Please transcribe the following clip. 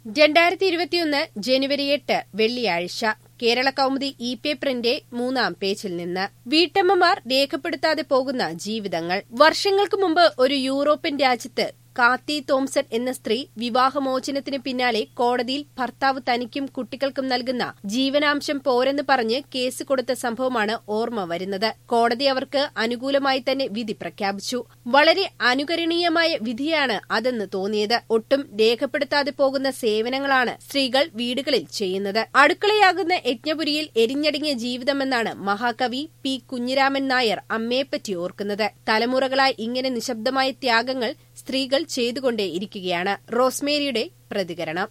2021 ജനുവരി 8 വെള്ളിയാഴ്ച കേരള കൗമുദി പേപ്പറിന്റെ 3-ാം പേജിൽ നിന്ന് വീട്ടമ്മമാർ രേഖപ്പെടുത്താതെ പോകുന്ന ജീവിതങ്ങൾ. വർഷങ്ങൾക്ക് മുമ്പ് ഒരു യൂറോപ്യൻ രാജ്യത്ത് കാത്തി തോംസൺ എന്ന സ്ത്രീ വിവാഹമോചനത്തിന് പിന്നാലെ കോടതിയിൽ ഭർത്താവ് തനിക്കും കുട്ടികൾക്കും നൽകുന്ന ജീവനാംശം പോരെന്ന് പറഞ്ഞ് കേസ് കൊടുത്ത സംഭവമാണ് ഓർമ്മ വരുന്നത്. കോടതി അവർക്ക് അനുകൂലമായി തന്നെ വിധി പ്രഖ്യാപിച്ചു. വളരെ അനുകരണീയമായ വിധിയാണ് അതെന്ന് തോന്നിയത്. ഒട്ടും രേഖപ്പെടുത്താതെ പോകുന്ന സേവനങ്ങളാണ് സ്ത്രീകൾ വീടുകളിൽ ചെയ്യുന്നത്. അടുക്കളയാകുന്ന യജ്ഞപുരിയിൽ എരിഞ്ഞടങ്ങിയ ജീവിതമെന്നാണ് മഹാകവി പി കുഞ്ഞിരാമൻ നായർ അമ്മയെപ്പറ്റി ഓർക്കുന്നത്. തലമുറകളായി ഇങ്ങനെ നിശബ്ദമായ ത്യാഗങ്ങൾ സ്ത്രീകൾ ചെയ്തുകൊണ്ടേയിരിക്കുകയാണ്. റോസ്മേരിയുടെ പ്രതികരണം.